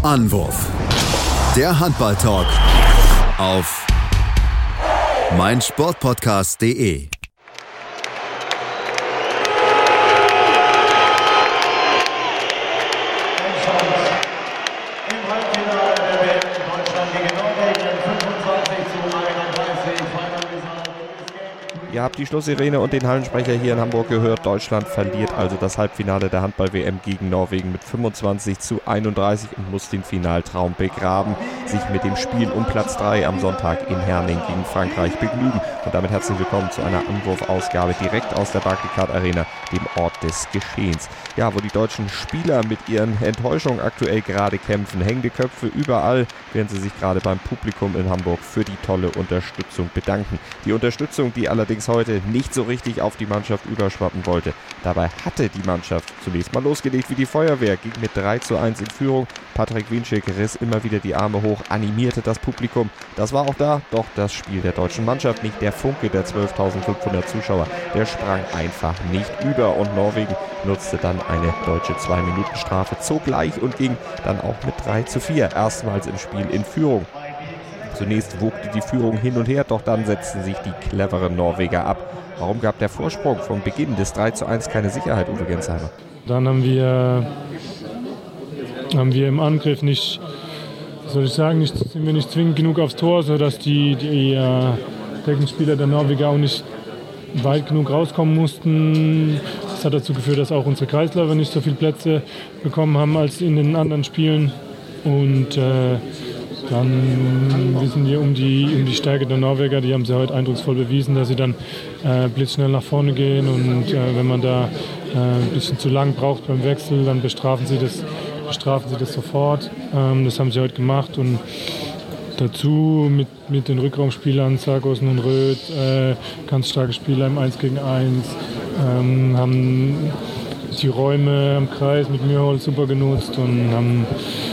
Anwurf. Der Handball-Talk auf meinsportpodcast.de. Ihr habt die Schlusssirene und den Hallensprecher hier in Hamburg gehört. Deutschland verliert also das Halbfinale der Handball-WM gegen Norwegen mit 25:31 und muss den Finaltraum begraben, sich mit dem Spiel um Platz 3 am Sonntag in Herning gegen Frankreich begnügen. Und damit herzlich willkommen zu einer Anwurfausgabe direkt aus der Barclaycard Arena, dem Ort des Geschehens. Ja, wo die deutschen Spieler mit ihren Enttäuschungen aktuell gerade kämpfen. Hängende Köpfe überall, während sie sich gerade beim Publikum in Hamburg für die tolle Unterstützung bedanken. Die Unterstützung, die allerdings heute nicht so richtig auf die Mannschaft überschwappen wollte. Dabei hatte die Mannschaft zunächst mal losgelegt wie die Feuerwehr, ging mit 3:1 in Führung. Patrick Winczek riss immer wieder die Arme hoch, animierte das Publikum. Das war auch da, doch das Spiel der deutschen Mannschaft nicht. Der Funke der 12.500 Zuschauer, der sprang einfach nicht über und Norwegen nutzte dann eine deutsche 2-Minuten-Strafe, zog gleich und ging dann auch mit 3:4 erstmals im Spiel in Führung. Zunächst wogte die Führung hin und her, doch dann setzten sich die cleveren Norweger ab. Warum gab der Vorsprung vom Beginn des 3:1 keine Sicherheit, Uwe Gensheimer? Dann haben wir im Angriff sind wir nicht zwingend genug aufs Tor, sodass die Deckenspieler der Norweger auch nicht weit genug rauskommen mussten. Das hat dazu geführt, dass auch unsere Kreisläufer nicht so viele Plätze bekommen haben als in den anderen Spielen. Und dann wissen wir um die Stärke der Norweger. Die haben sie heute eindrucksvoll bewiesen, dass sie dann blitzschnell nach vorne gehen. Und wenn man da ein bisschen zu lang braucht beim Wechsel, dann bestrafen sie das sofort. Das haben sie heute gemacht. Und dazu mit den Rückraumspielern Sargosen und Röth, ganz starke Spieler im 1 gegen 1, haben die Räume am Kreis mit Mürholz super genutzt und haben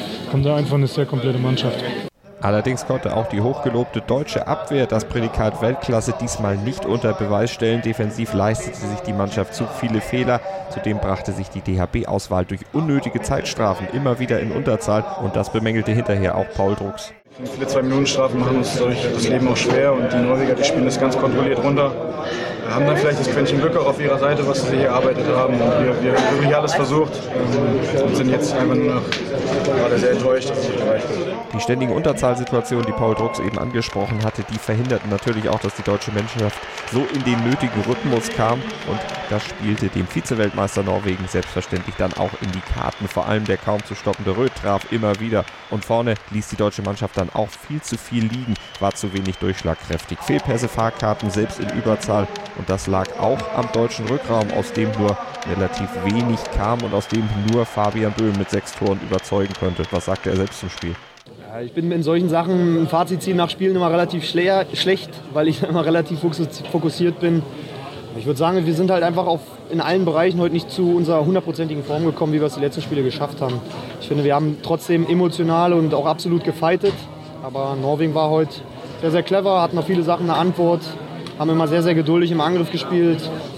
da einfach eine sehr komplette Mannschaft. Allerdings konnte auch die hochgelobte deutsche Abwehr das Prädikat Weltklasse diesmal nicht unter Beweis stellen. Defensiv leistete sich die Mannschaft zu viele Fehler. Zudem brachte sich die DHB-Auswahl durch unnötige Zeitstrafen immer wieder in Unterzahl und das bemängelte hinterher auch Paul Drucks. Viele 2-Minuten-Strafen machen uns das Leben auch schwer und die Norweger, die spielen das ganz kontrolliert runter. Haben dann vielleicht das Quäntchen Glück auch auf ihrer Seite, was sie hier erarbeitet haben. Und wir haben wirklich alles versucht und sind jetzt einfach nur noch gerade sehr enttäuscht, dass es nicht erreicht wird. Die ständigen Unterzahlsituationen, die Paul Drucks eben angesprochen hatte, die verhinderten natürlich auch, dass die deutsche Mannschaft so in den nötigen Rhythmus kam. Und das spielte dem Vize-Weltmeister Norwegen selbstverständlich dann auch in die Karten. Vor allem der kaum zu stoppende Röth traf immer wieder. Und vorne ließ die deutsche Mannschaft dann auch viel zu viel liegen, war zu wenig durchschlagkräftig. Fehlpässe, Fahrkarten, selbst in Überzahl. Und das lag auch am deutschen Rückraum, aus dem nur relativ wenig kam und aus dem nur Fabian Böhm mit 6 Toren überzeugen könnte. Was sagte er selbst zum Spiel? Ja, ich bin in solchen Sachen ein Fazit ziehen nach Spielen immer relativ schlecht, weil ich immer relativ fokussiert bin. Ich würde sagen, wir sind halt einfach in allen Bereichen heute nicht zu unserer 100%igen Form gekommen, wie wir es die letzten Spiele geschafft haben. Ich finde, wir haben trotzdem emotional und auch absolut gefightet. Aber Norwegen war heute sehr, sehr clever, hatten auf viele Sachen eine Antwort, haben immer sehr, sehr geduldig im Angriff gespielt.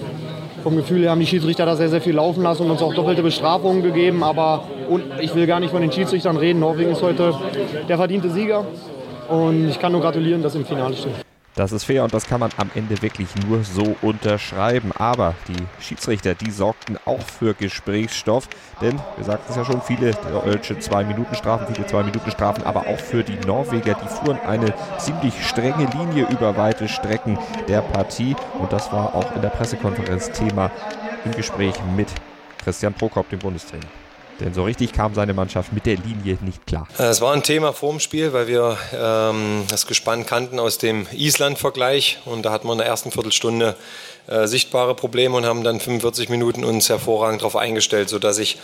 Vom Gefühl her haben die Schiedsrichter da sehr, sehr viel laufen lassen und uns auch doppelte Bestrafungen gegeben. Aber ich will gar nicht von den Schiedsrichtern reden. Norwegen ist heute der verdiente Sieger. Und ich kann nur gratulieren, dass sie im Finale stehen. Das ist fair und das kann man am Ende wirklich nur so unterschreiben. Aber die Schiedsrichter, die sorgten auch für Gesprächsstoff. Denn, wir sagten es ja schon, viele deutsche 2-Minuten-Strafen, aber auch für die Norweger. Die fuhren eine ziemlich strenge Linie über weite Strecken der Partie. Und das war auch in der Pressekonferenz Thema im Gespräch mit Christian Prokop, dem Bundestrainer. Denn so richtig kam seine Mannschaft mit der Linie nicht klar. Es war ein Thema vor dem Spiel, weil wir das Gespann kannten aus dem Island-Vergleich. Und da hatten wir in der ersten Viertelstunde sichtbare Probleme und haben dann 45 Minuten uns hervorragend darauf eingestellt, sodass ich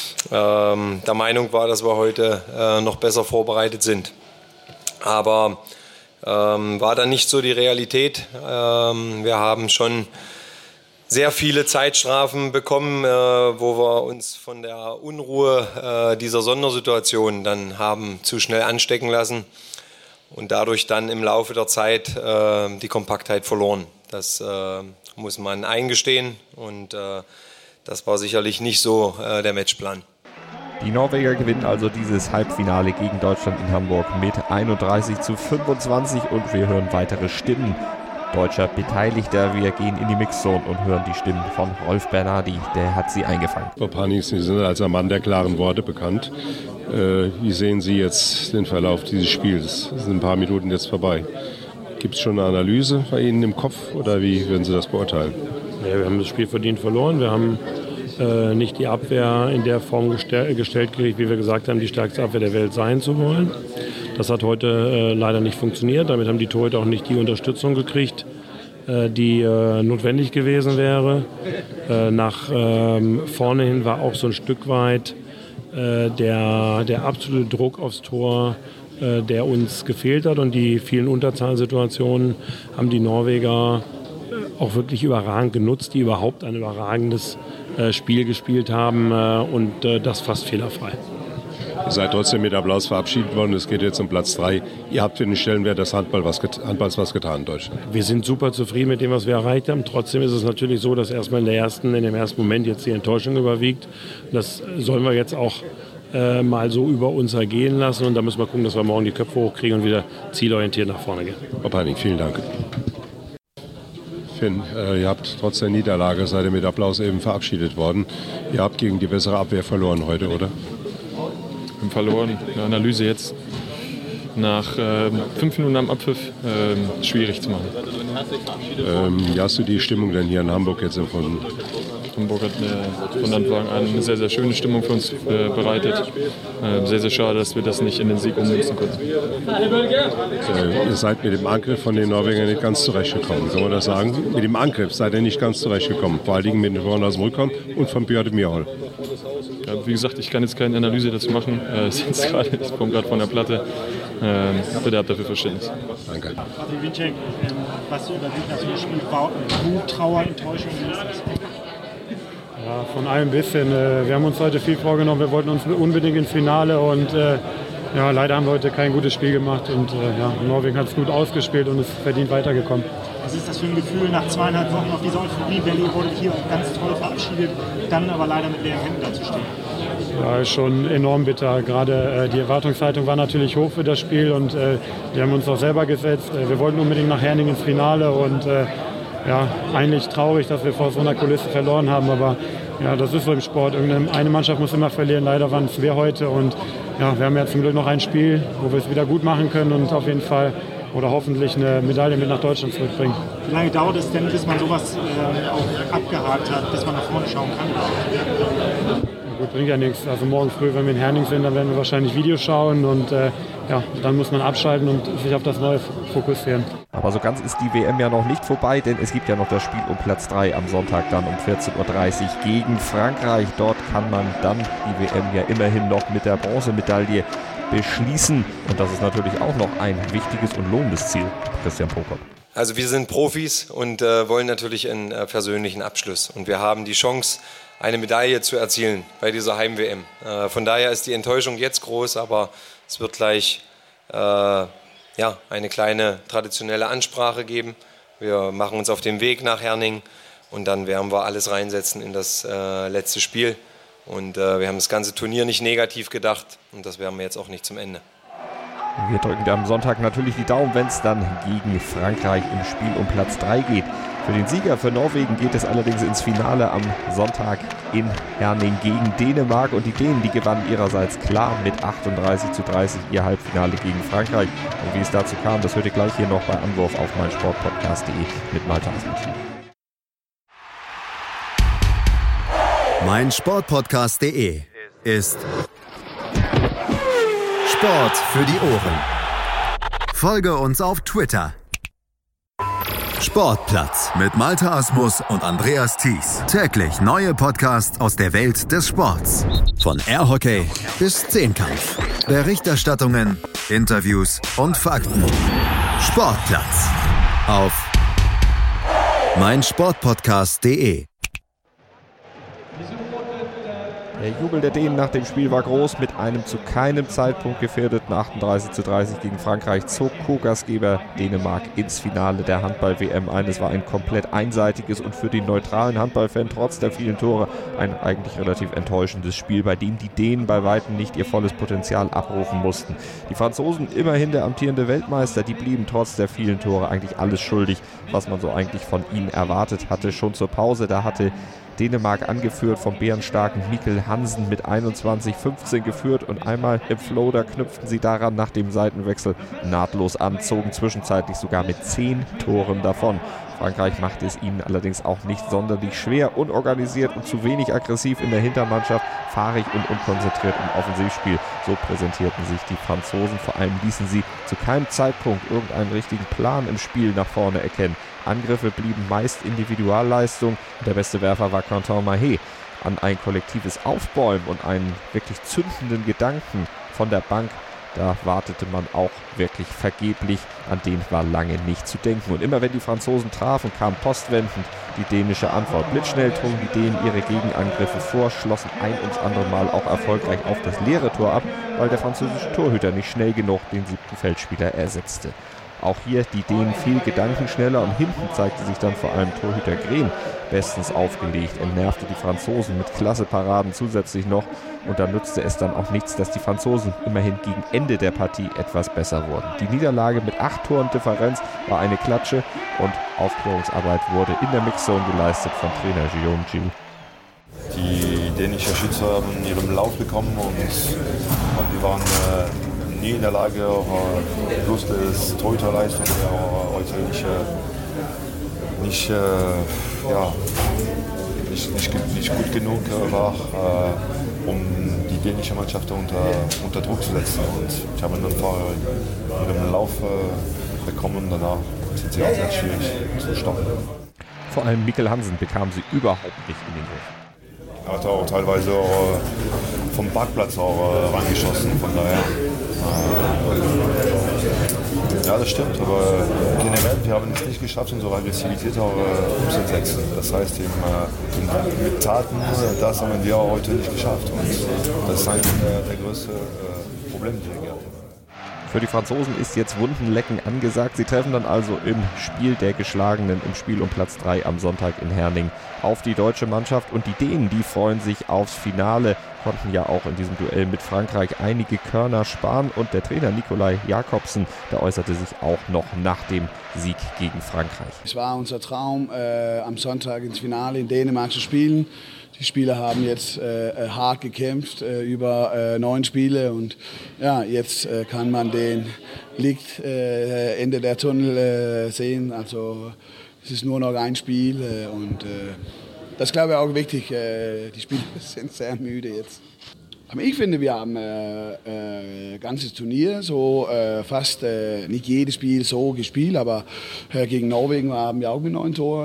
der Meinung war, dass wir heute noch besser vorbereitet sind. Aber war dann nicht so die Realität. Wir haben schon sehr viele Zeitstrafen bekommen, wo wir uns von der Unruhe dieser Sondersituation dann haben zu schnell anstecken lassen und dadurch dann im Laufe der Zeit die Kompaktheit verloren. Das muss man eingestehen und das war sicherlich nicht so der Matchplan. Die Norweger gewinnen also dieses Halbfinale gegen Deutschland in Hamburg mit 31:25 und wir hören weitere Stimmen deutscher Beteiligter. Wir gehen in die Mixzone und hören die Stimmen von Rolf Bernardi, der hat sie eingefangen. Frau Panik, Sie sind als ein Mann der klaren Worte bekannt. Wie sehen Sie jetzt den Verlauf dieses Spiels? Es sind ein paar Minuten jetzt vorbei. Gibt es schon eine Analyse bei Ihnen im Kopf oder wie würden Sie das beurteilen? Ja, wir haben das Spiel verdient verloren. Wir haben nicht die Abwehr in der Form gestellt gekriegt, wie wir gesagt haben, die stärkste Abwehr der Welt sein zu wollen. Das hat heute leider nicht funktioniert. Damit haben die Torhüter auch nicht die Unterstützung gekriegt, die notwendig gewesen wäre. Nach vorne hin war auch so ein Stück weit der absolute Druck aufs Tor, der uns gefehlt hat. Und die vielen Unterzahlsituationen haben die Norweger auch wirklich überragend genutzt, die überhaupt ein überragendes Spiel gespielt haben und das fast fehlerfrei. Ihr seid trotzdem mit Applaus verabschiedet worden. Es geht jetzt um Platz 3. Ihr habt für den Stellenwert des Handballs was getan in Deutschland. Wir sind super zufrieden mit dem, was wir erreicht haben. Trotzdem ist es natürlich so, dass erstmal in dem ersten Moment jetzt die Enttäuschung überwiegt. Das sollen wir jetzt auch mal so über uns ergehen lassen. Und da müssen wir gucken, dass wir morgen die Köpfe hochkriegen und wieder zielorientiert nach vorne gehen. Frau Panik, vielen Dank. Finn, ihr habt trotz der Niederlage, seid ihr mit Applaus eben verabschiedet worden. Ihr habt gegen die bessere Abwehr verloren heute, oder? Wir haben verloren. Eine Analyse jetzt nach 5 Minuten am Abpfiff schwierig zu machen. Wie hast du die Stimmung denn hier in Hamburg jetzt empfunden? Hamburg hat von Anfang an eine sehr, sehr schöne Stimmung für uns bereitet. Sehr, sehr schade, dass wir das nicht in den Sieg ummünzen konnten. Ihr seid mit dem Angriff von den Norwegern nicht ganz zurechtgekommen, kann man das sagen? Mit dem Angriff seid ihr nicht ganz zurechtgekommen, vor allem mit den Toren aus dem Rückraum und von Björn Mierhol. Ja, wie gesagt, ich kann jetzt keine Analyse dazu machen. Ich komme gerade von der Platte. Bitte habt dafür Verständnis. Danke. Martin Winczek, was du überwiegt nach dem Spiel, Wut, Trauer, Enttäuschung, wie ist das? Ja, von allem ein bisschen. Wir haben uns heute viel vorgenommen. Wir wollten uns unbedingt ins Finale und leider haben wir heute kein gutes Spiel gemacht. Und Norwegen hat es gut ausgespielt und ist verdient weitergekommen. Was ist das für ein Gefühl, nach 2,5 Wochen auf dieser Euphorie-Welle wurde hier ganz toll verabschiedet, dann aber leider mit leeren Händen dazustehen? Ja, ist schon enorm bitter. Gerade die Erwartungshaltung war natürlich hoch für das Spiel und wir haben uns auch selber gesetzt. Wir wollten unbedingt nach Herning ins Finale und eigentlich traurig, dass wir vor so einer Kulisse verloren haben, aber ja, das ist so im Sport. Eine Mannschaft muss immer verlieren. Leider waren es wir heute und ja, wir haben ja zum Glück noch ein Spiel, wo wir es wieder gut machen können und auf jeden Fall oder hoffentlich eine Medaille mit nach Deutschland zurückbringen. Wie lange dauert es denn, bis man sowas auch abgehakt hat, bis man nach vorne schauen kann? Gut, bringt ja nichts. Also morgen früh, wenn wir in Herning sind, dann werden wir wahrscheinlich Videos schauen und dann muss man abschalten und sich auf das Neue fokussieren. Aber so ganz ist die WM ja noch nicht vorbei, denn es gibt ja noch das Spiel um Platz 3 am Sonntag dann um 14:30 Uhr gegen Frankreich. Dort kann man dann die WM ja immerhin noch mit der Bronzemedaille beschließen. Und das ist natürlich auch noch ein wichtiges und lohnendes Ziel, Christian Prokop. Also wir sind Profis und wollen natürlich einen persönlichen Abschluss. Und wir haben die Chance, eine Medaille zu erzielen bei dieser Heim-WM. Von daher ist die Enttäuschung jetzt groß, aber es wird gleich eine kleine traditionelle Ansprache geben. Wir machen uns auf den Weg nach Herning und dann werden wir alles reinsetzen in das letzte Spiel. Und wir haben das ganze Turnier nicht negativ gedacht und das werden wir jetzt auch nicht zum Ende. Wir drücken am Sonntag natürlich die Daumen, wenn es dann gegen Frankreich im Spiel um Platz 3 geht. Für den Sieger, für Norwegen, geht es allerdings ins Finale am Sonntag in Herning gegen Dänemark. Und die Dänen, die gewannen ihrerseits klar mit 38:30 ihr Halbfinale gegen Frankreich. Und wie es dazu kam, das hört ihr gleich hier noch bei Anwurf auf meinsportpodcast.de mit Malte Asmus. meinsportpodcast.de ist Sport für die Ohren. Folge uns auf Twitter. Sportplatz mit Malte Asmus und Andreas Thies. Täglich neue Podcasts aus der Welt des Sports. Von Airhockey bis Zehnkampf. Berichterstattungen, Interviews und Fakten. Sportplatz auf meinsportpodcast.de. Der Jubel der Dänen nach dem Spiel war groß. Mit einem zu keinem Zeitpunkt gefährdeten 38:30 gegen Frankreich zog Co-Gastgeber Dänemark ins Finale der Handball-WM ein. Es war ein komplett einseitiges und für den neutralen Handballfan trotz der vielen Tore ein eigentlich relativ enttäuschendes Spiel, bei dem die Dänen bei weitem nicht ihr volles Potenzial abrufen mussten. Die Franzosen, immerhin der amtierende Weltmeister, die blieben trotz der vielen Tore eigentlich alles schuldig, was man so eigentlich von ihnen erwartet hatte. Schon zur Pause, da hatte Dänemark angeführt vom bärenstarken Mikkel Hansen mit 21:15 geführt und einmal im Flow, da knüpften sie daran nach dem Seitenwechsel nahtlos an, zogen zwischenzeitlich sogar mit 10 Toren davon. Frankreich machte es ihnen allerdings auch nicht sonderlich schwer, unorganisiert und zu wenig aggressiv in der Hintermannschaft, fahrig und unkonzentriert im Offensivspiel. So präsentierten sich die Franzosen, vor allem ließen sie zu keinem Zeitpunkt irgendeinen richtigen Plan im Spiel nach vorne erkennen. Angriffe blieben meist Individualleistung und der beste Werfer war Quentin Mahé. An ein kollektives Aufbäumen und einen wirklich zündenden Gedanken von der Bank, da wartete man auch wirklich vergeblich, an den war lange nicht zu denken. Und immer wenn die Franzosen trafen, kam postwendend die dänische Antwort. Blitzschnell trugen die Dänen ihre Gegenangriffe vor, schlossen ein ums andere Mal auch erfolgreich auf das leere Tor ab, weil der französische Torhüter nicht schnell genug den 7. Feldspieler ersetzte. Auch hier die Dänen viel gedankenschneller und hinten zeigte sich dann vor allem Torhüter Green bestens aufgelegt. Er nervte die Franzosen mit klasse Paraden zusätzlich noch und da nützte es dann auch nichts, dass die Franzosen immerhin gegen Ende der Partie etwas besser wurden. Die Niederlage mit 8 Toren Differenz war eine Klatsche und Aufklärungsarbeit wurde in der Mixzone geleistet von Trainer Guillaume Gilles. Die dänischen Schützer haben ihren Lauf bekommen und wir waren nie in der Lage, bloß das Torhüterleistung heute nicht gut genug war, um die dänische Mannschaft unter Druck zu setzen. Und ich habe dann ihren Lauf bekommen, danach sind sie auch sehr schwierig zu stoppen. Vor allem Mikkel Hansen bekam sie überhaupt nicht in den Griff. Er hat auch teilweise vom Parkplatz reingeschossen, von daher. Ja, das stimmt, aber generell, wir haben es nicht geschafft, unsere Aggressivität umzusetzen. Das heißt, mit Taten, das haben wir heute nicht geschafft. Und das ist eigentlich der größte Problem, den wir haben. Für die Franzosen ist jetzt Wundenlecken angesagt. Sie treffen dann also im Spiel der Geschlagenen, im Spiel um Platz 3 am Sonntag in Herning auf die deutsche Mannschaft. Und die Dänen, die freuen sich aufs Finale, konnten ja auch in diesem Duell mit Frankreich einige Körner sparen. Und der Trainer Nikolaj Jakobsen, der äußerte sich auch noch nach dem Sieg gegen Frankreich. Es war unser Traum, am Sonntag ins Finale in Dänemark zu spielen. Die Spieler haben jetzt hart gekämpft, über 9 Spiele und ja, jetzt kann man den Licht Ende der Tunnel sehen. Also es ist nur noch ein Spiel und das glaube ich auch wichtig. Die Spieler sind sehr müde jetzt. Aber ich finde, wir haben ein ganzes Turnier, so fast nicht jedes Spiel so gespielt, aber gegen Norwegen haben wir auch mit 9 Toren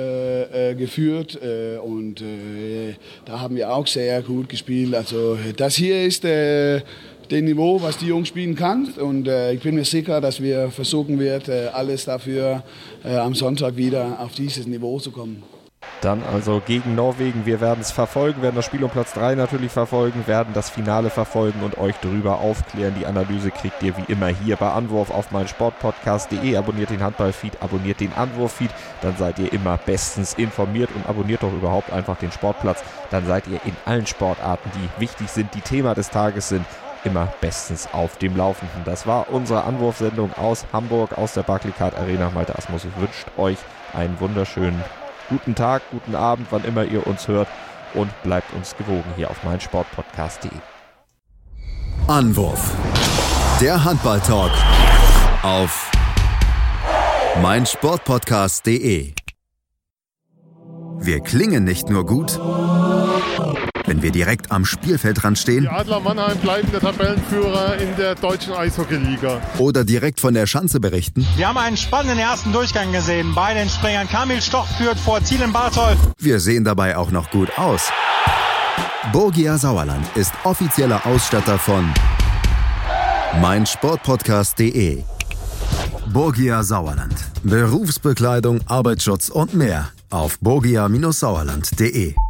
geführt und da haben wir auch sehr gut gespielt. Also das hier ist das Niveau, was die Jungs spielen kann und ich bin mir sicher, dass wir versuchen werden, alles dafür am Sonntag wieder auf dieses Niveau zu kommen. Dann also gegen Norwegen. Wir werden es verfolgen, werden das Spiel um Platz 3 natürlich verfolgen, werden das Finale verfolgen und euch darüber aufklären. Die Analyse kriegt ihr wie immer hier bei Anwurf auf meinsportpodcast.de. Abonniert den Handballfeed, abonniert den Anwurffeed, dann seid ihr immer bestens informiert und abonniert doch überhaupt einfach den Sportplatz. Dann seid ihr in allen Sportarten, die wichtig sind, die Thema des Tages sind, immer bestens auf dem Laufenden. Das war unsere Anwurfsendung aus Hamburg, aus der Barclaycard Arena. Malte Asmus wünscht euch einen wunderschönen guten Tag, guten Abend, wann immer ihr uns hört und bleibt uns gewogen hier auf meinsportpodcast.de. Anwurf. Der Handball-Talk auf meinsportpodcast.de. Wir klingen nicht nur gut, wenn wir direkt am Spielfeldrand stehen. Die Adler Mannheim bleiben der Tabellenführer in der deutschen Eishockey-Liga. Oder direkt von der Schanze berichten. Wir haben einen spannenden ersten Durchgang gesehen. Bei den Springern Kamil Stoch führt vor Zielen Barthold. Wir sehen dabei auch noch gut aus. Borgia Sauerland ist offizieller Ausstatter von meinsportpodcast.de. Borgia Sauerland. Berufsbekleidung, Arbeitsschutz und mehr auf borgia-sauerland.de.